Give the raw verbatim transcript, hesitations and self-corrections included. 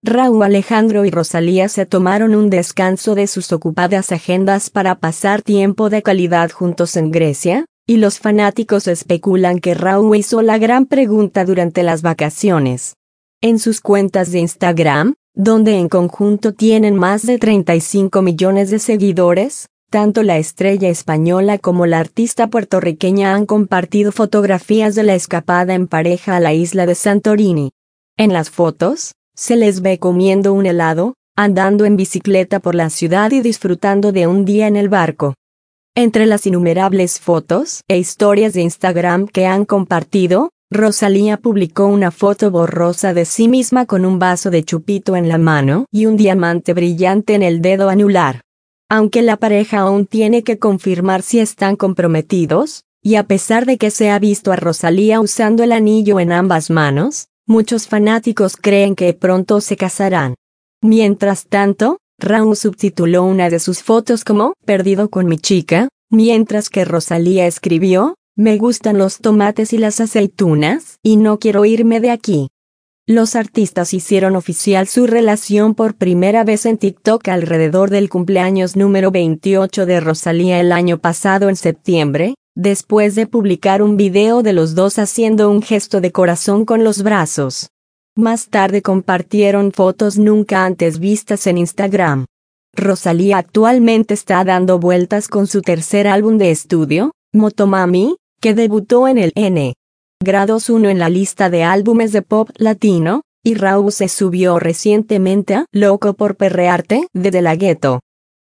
Rauw Alejandro y Rosalía se tomaron un descanso de sus ocupadas agendas para pasar tiempo de calidad juntos en Grecia, y los fanáticos especulan que Rauw hizo la gran pregunta durante las vacaciones. En sus cuentas de Instagram, donde en conjunto tienen más de treinta y cinco millones de seguidores, tanto la estrella española como la artista puertorriqueña han compartido fotografías de la escapada en pareja a la isla de Santorini. En las fotos, se les ve comiendo un helado, andando en bicicleta por la ciudad y disfrutando de un día en el barco. Entre las innumerables fotos e historias de Instagram que han compartido, Rosalía publicó una foto borrosa de sí misma con un vaso de chupito en la mano y un diamante brillante en el dedo anular. Aunque la pareja aún tiene que confirmar si están comprometidos, y a pesar de que se ha visto a Rosalía usando el anillo en ambas manos, muchos fanáticos creen que pronto se casarán. Mientras tanto, Rauw subtituló una de sus fotos como "Perdido con mi chica", mientras que Rosalía escribió: "Me gustan los tomates y las aceitunas, y no quiero irme de aquí". Los artistas hicieron oficial su relación por primera vez en TikTok alrededor del cumpleaños número veintiocho de Rosalía el año pasado en septiembre, después de publicar un video de los dos haciendo un gesto de corazón con los brazos. Más tarde compartieron fotos nunca antes vistas en Instagram. Rosalía actualmente está dando vueltas con su tercer álbum de estudio, Motomami, que debutó en el N. Grados uno en la lista de álbumes de pop latino, y Rauw se subió recientemente a "Loco por perrearte" de De La Ghetto.